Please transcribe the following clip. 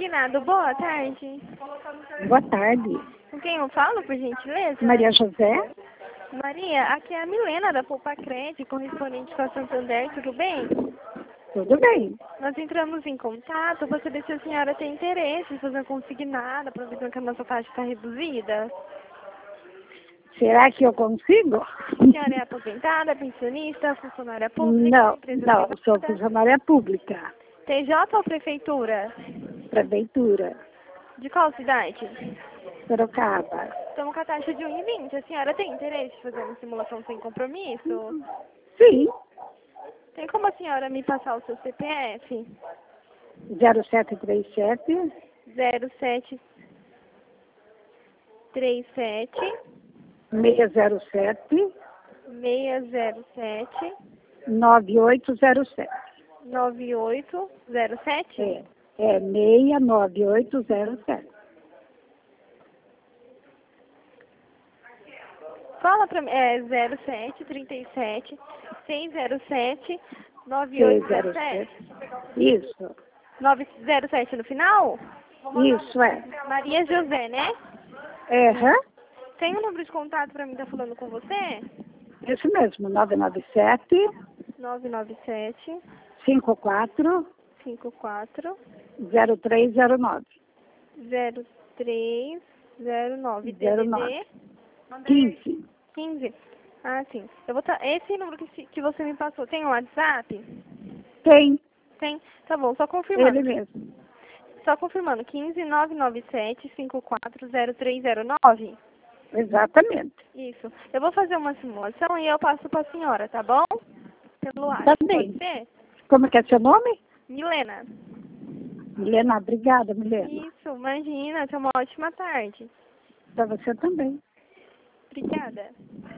Consignado, boa tarde. Boa tarde. Com quem eu falo, por gentileza? Maria José? Maria, aqui é a Milena da Poupa Crédito, correspondente com a Santander, tudo bem? Tudo bem. Nós entramos em contato para saber se a senhora tem interesse em fazer um consignado, aproveitando que a nossa taxa está reduzida. Será que eu consigo? A senhora é aposentada, pensionista, funcionária pública? Não, Empresa não, privada? sou funcionária pública, TJ ou prefeitura? prefeitura, De qual cidade? Sorocaba. Estamos com a taxa de 1,20. A senhora tem interesse em fazer uma simulação sem compromisso? Sim, Tem como a senhora me passar o seu CPF? 0737 0737 607 607 9807. 9807? É 69807. Fala pra mim, é 0737 607 9807? Isso, 907 no final? isso é. Maria José, né? Aham, Tem um número de contato pra mim estar falando com você? isso mesmo, 997 997 54 54 0309. 0309 09. DDD 15. 15. Ah, sim. Eu vou esse número que você me passou, tem um WhatsApp? Tem, Tem? Tá bom, só confirmando. ele mesmo. Só confirmando, 15997 540309? Exatamente. Isso. Eu vou fazer uma simulação e eu passo para a senhora, tá bom? Pelo Tá WhatsApp, bem. pode ser? Como que é seu nome? Milena. Milena, obrigada, Milena. Isso, imagina, tenha uma ótima tarde. Para você também. Obrigada.